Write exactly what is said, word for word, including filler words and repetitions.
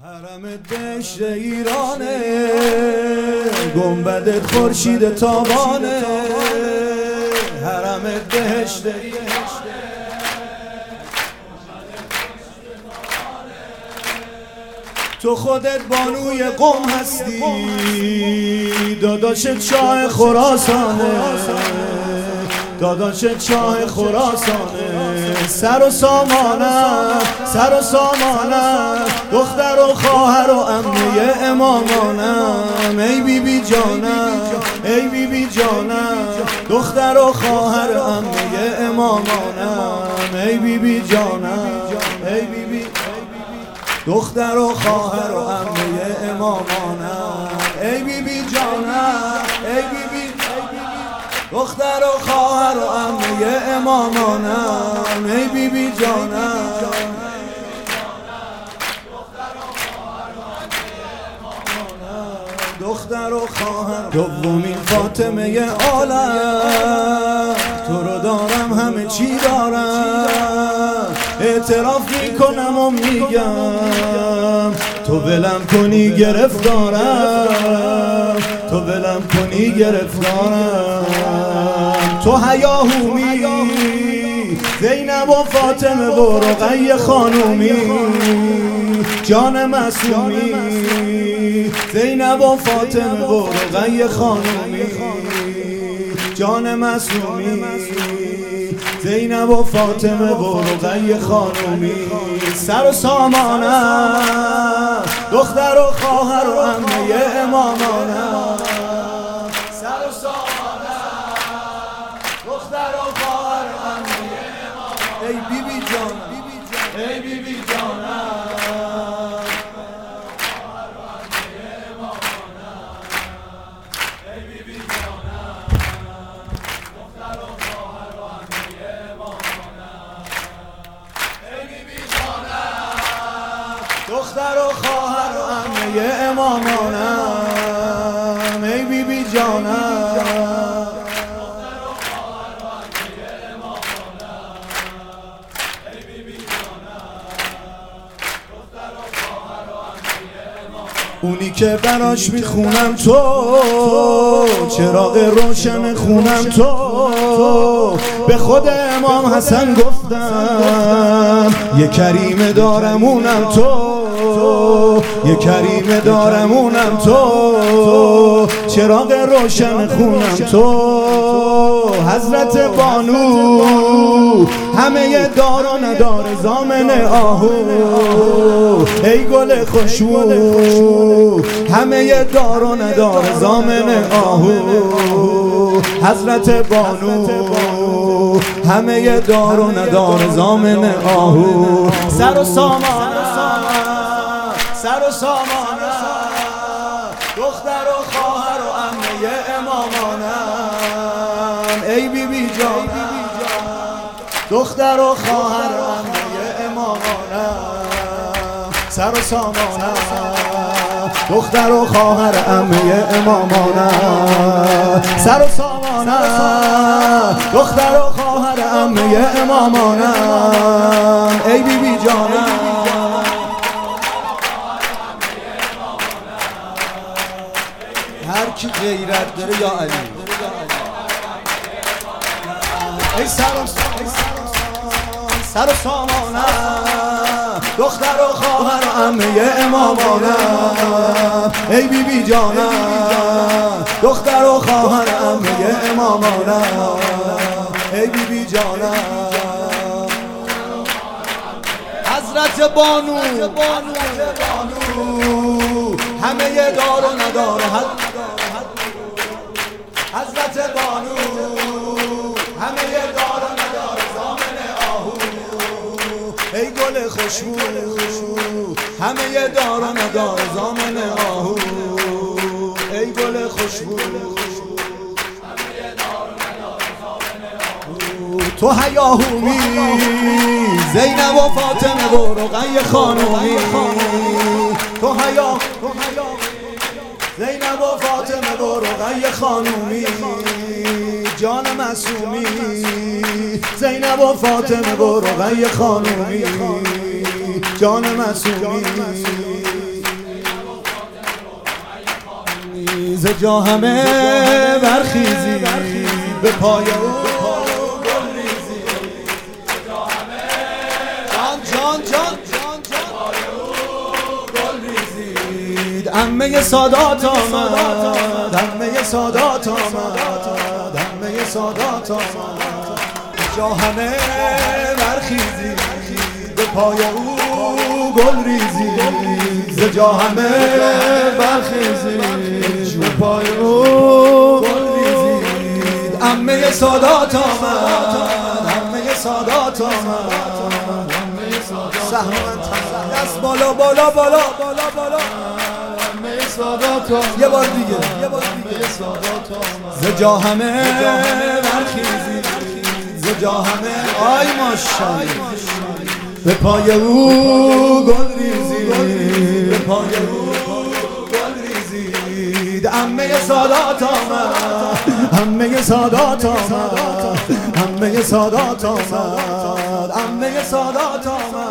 حرمت بهشت ایرانه، گنبدت خورشید تابانه. حرمت بهشت تو خودت بانوی قم هستی، داداشت شاه خراسانه، داداشت شاه خراسانه. سر و سامانه، سر و سامانه، دختر و خواهر و عمه امامانم. ای بی بی جانم، ای بی بی جانم، دختر و خواهر عمه امامانم. ای بی بی جانم، ای بی بی دختر و خواهر و عمه امامانم. ای بی بی جانم، ای بی بی دختر و خواهر و عمه امامانم. ای بی بی جانم، دختر و خواهر. دومین فاطمه عالم، تو رو دارم همه چی دارم. اعتراف میکنم و میگم تو ولم کنی گرفتارم، تو ولم کنی گرفتارم. تو هیاهومی، زینب و فاطمه و رقیه خانومی. جان معصومی، زینب و فاطمه و رقیه خانومی. جان معصومی، زینب و فاطمه و رقیه خانومی. سر و سامانه، دختر و خواهر و عمه امامانم. سر و سامانه، دختر و خواهر و عمه امامانم. ای بی بی جانم، ای بی بی جانم، دختر و خواهر و عمه امامانم. ای بی بی جانم، اونی که براش میخونم تو، چراغ روشن خونم تو. به خود امام حسن گفتم یه کریم دارمونم تو، یه کریم دارمونم تو. چراغ روشن خونم تو. حضرت بانو همه دار و ندار زامن آهو. ای گل خوشبو همه دار و ندار زامن آهو. حضرت بانو همه دار و ندار زامن آهو. سر و سامانه، سر و سامانه، دختر و خواهر و عمه امامانم. ای بی بی جان، دختر و خواهر و عمه امامانم. سر و سامانه، دختر و خواهر عمه امامانم. سر و سامانه، دختر و خواهر عمه امامانم. ای بی بی جانم، هر کی غیرت داره یا علی. ای سر و سر و سامانه، دختر و خواهر عمه امامانم. ای بی بی جانم، دختر و خواهر عمه امامانم. ای بی بی جانم، حضرت بانو همه دار و ندار. حضرت بانو همه دار و ندار زامن آهو. ای گل خوشبو همه دار و ندار زامن آهو. ای گل خوشبو تو هیاهومی، زینب و فاطمه و رقیه خانومی. تو هیا زینب و فاطمه و رقیه خانومی. جان معصومی، زینب و فاطمه و رقیه خانومی. جان معصومی، ز جا همه برخیزید به پای او گل ریزید جان جان جان عمه سادات آمد عمه سادات آمد عمه سادات آمد جا همه برخیزید به پای او گل ریزید ز جا همه برخیزید به پای او گل ریزید عمه سادات آمد عمه سادات آمد سهم من دست بالا بالا بالا بالا بالا یه بار دیگه ز جا همه برخیزید ز جا همه آی ماشاءالله به پای او گل ریزید به پای او گل ریزید عمه سادات آمد عمه سادات آمد عمه سادات آمد عمه سادات آمد